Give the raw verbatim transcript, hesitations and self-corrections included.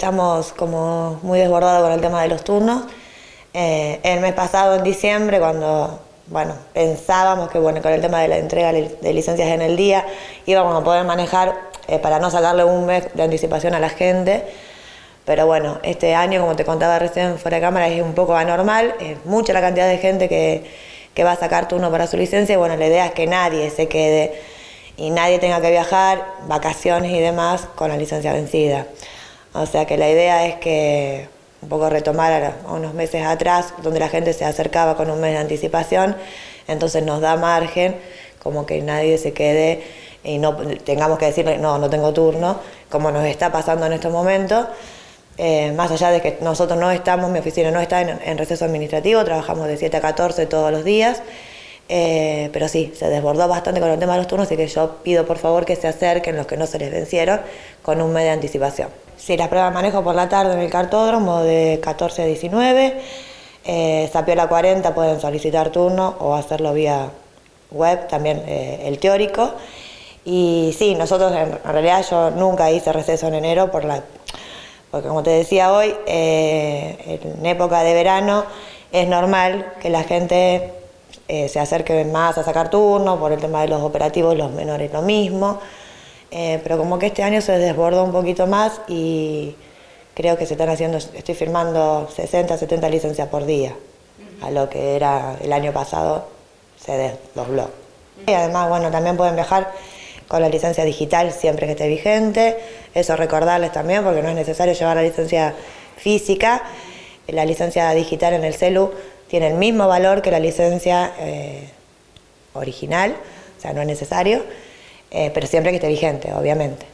estamos como muy desbordados con el tema de los turnos. Eh, el mes pasado, en diciembre, cuando bueno, pensábamos que bueno, con el tema de la entrega de licencias en el día íbamos a poder manejar eh, para no sacarle un mes de anticipación a la gente. Pero bueno, este año, como te contaba recién fuera de cámara, es un poco anormal, es mucha la cantidad de gente que, que va a sacar turno para su licencia y bueno, la idea es que nadie se quede y nadie tenga que viajar, vacaciones y demás con la licencia vencida. O sea que la idea es que un poco retomar a unos meses atrás, donde la gente se acercaba con un mes de anticipación, entonces nos da margen como que nadie se quede y no tengamos que decirle no, no tengo turno, como nos está pasando en estos momentos. Eh, más allá de que nosotros no estamos, mi oficina no está en, en receso administrativo, trabajamos de siete a catorce todos los días, eh, pero sí, se desbordó bastante con el tema de los turnos, así que yo pido por favor que se acerquen los que no se les vencieron con un mes de anticipación. Sí, las pruebas de manejo por la tarde en el cartódromo de catorce a diecinueve, eh, Sapiola cuarenta pueden solicitar turno o hacerlo vía web, también eh, el teórico. Y sí, nosotros en, en realidad yo nunca hice receso en enero por la... Porque como te decía hoy, eh, en época de verano es normal que la gente eh, se acerque más a sacar turno, por el tema de los operativos, los menores lo mismo, eh, pero como que este año se desbordó un poquito más y creo que se están haciendo, estoy firmando sesenta, setenta licencias por día, a lo que era el año pasado se desdobló. Y además, bueno, también pueden viajar con la licencia digital siempre que esté vigente, eso recordarles también porque no es necesario llevar la licencia física, la licencia digital en el celu tiene el mismo valor que la licencia eh, original, o sea no es necesario, eh, pero siempre que esté vigente, obviamente.